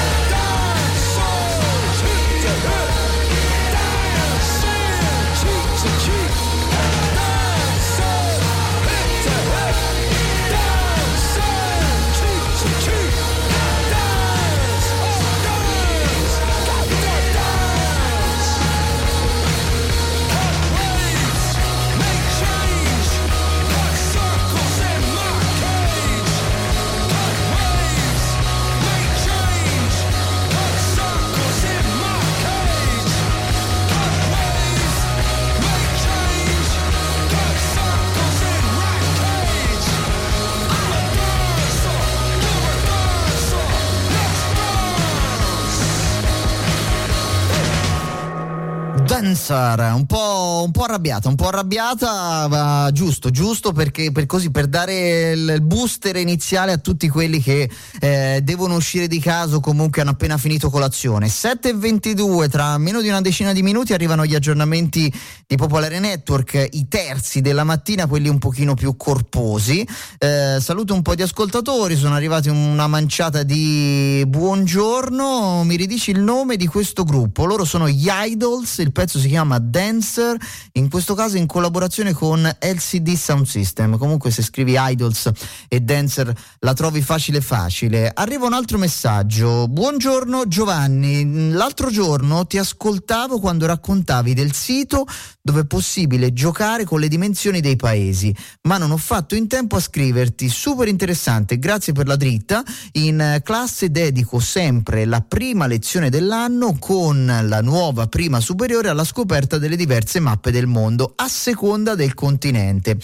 Dancers, hip to hip. Dancing, cheek to cheek. Dancers, hip to hip. Dancing, cheek to cheek. Dance, oh dance, got to dance. Dancer, un po' arrabbiata, ma giusto perché per dare il booster iniziale a tutti quelli che devono uscire di casa o comunque hanno appena finito colazione. 7:22, tra meno di una decina di minuti arrivano gli aggiornamenti di Popolare Network, i terzi della mattina, quelli un pochino più corposi. Saluto un po' di ascoltatori, sono arrivati una manciata di buongiorno. Mi ridici il nome di questo gruppo? Loro sono gli Idols, il pezzo si chiama Dancer, in questo caso in collaborazione con LCD Sound System. Comunque se scrivi Idols e Dancer la trovi facile. Arriva un altro messaggio. Buongiorno Giovanni, l'altro giorno ti ascoltavo quando raccontavi del sito dove è possibile giocare con le dimensioni dei paesi, ma non ho fatto in tempo a scriverti. Super interessante, grazie per la dritta. In classe dedico sempre la prima lezione dell'anno con la nuova prima superiore alla scoperta delle diverse mappe del mondo a seconda del continente.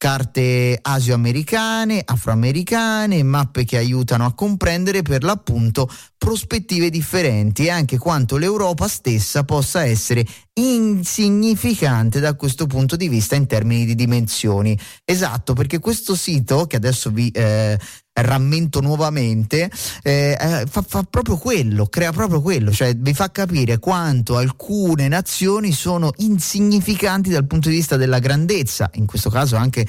carte asio-americane, afroamericane, mappe che aiutano a comprendere per l'appunto prospettive differenti e anche quanto l'Europa stessa possa essere insignificante da questo punto di vista in termini di dimensioni. Esatto, perché questo sito, che adesso vi rammento nuovamente, fa proprio quello, crea proprio quello, cioè vi fa capire quanto alcune nazioni sono insignificanti dal punto di vista della grandezza, in questo caso anche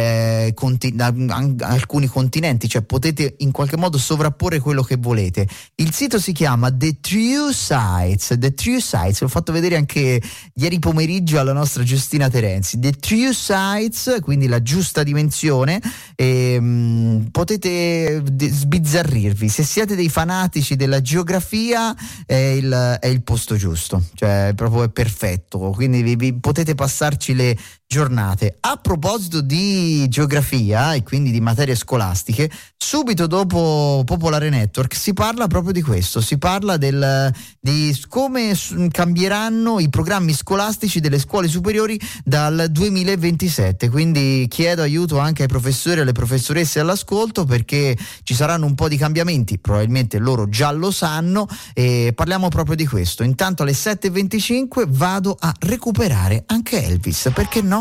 alcuni continenti, cioè potete in qualche modo sovrapporre quello che volete. Il sito si chiama The True Sites, l'ho fatto vedere anche ieri pomeriggio alla nostra Giustina Terenzi. The True Sites, quindi la giusta dimensione, potete sbizzarrirvi. Se siete dei fanatici della geografia è il posto giusto, cioè proprio è perfetto, quindi vi potete passarci le giornate. A proposito di geografia e quindi di materie scolastiche, subito dopo Popolare Network si parla proprio di questo, si parla di come cambieranno i programmi scolastici delle scuole superiori dal 2027, quindi chiedo aiuto anche ai professori e alle professoresse all'ascolto, perché ci saranno un po' di cambiamenti, probabilmente loro già lo sanno, e parliamo proprio di questo. Intanto alle 7:25 vado a recuperare anche Elvis, perché no?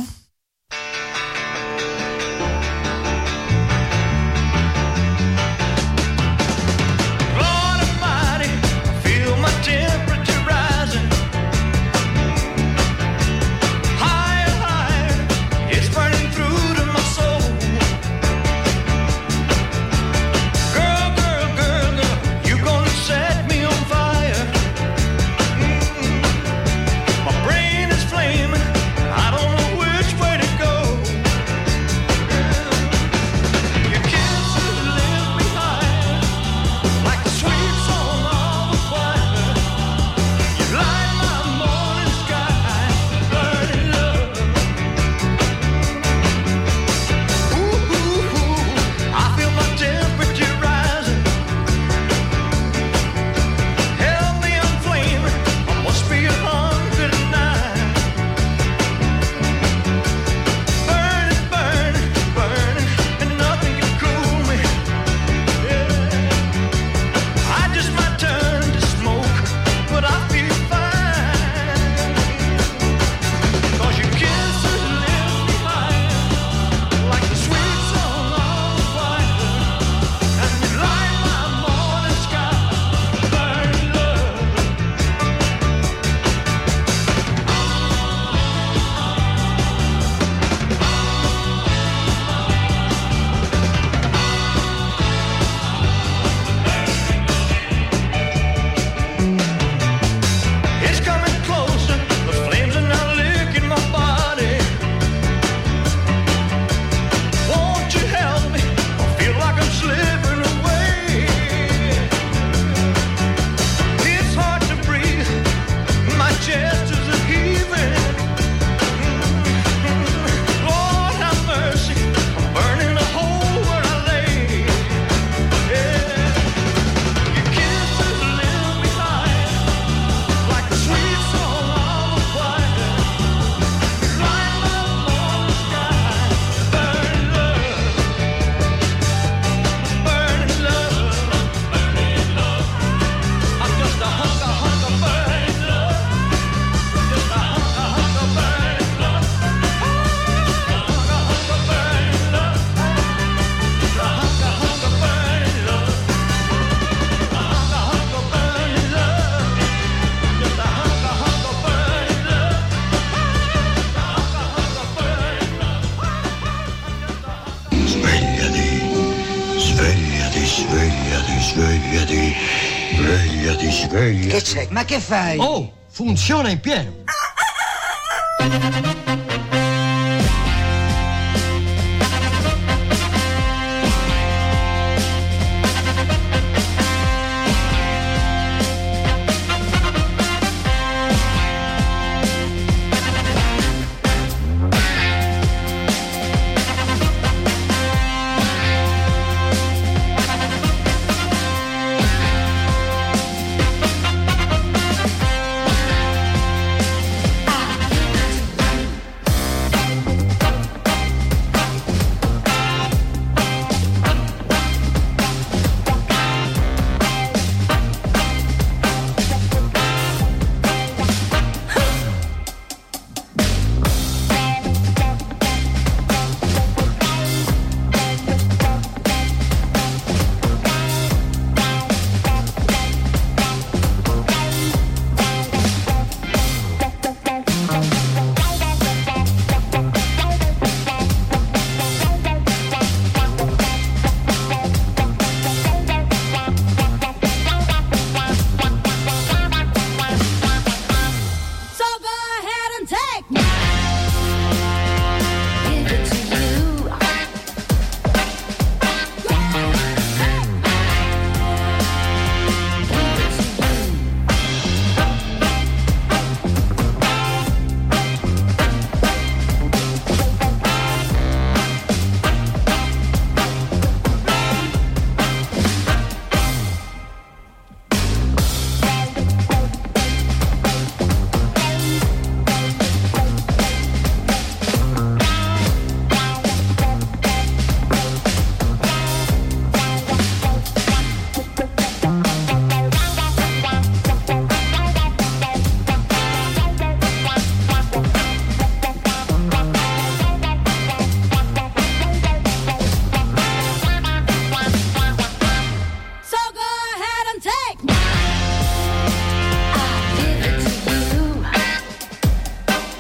Che c'è? Ma che fai? Oh, funziona in pieno.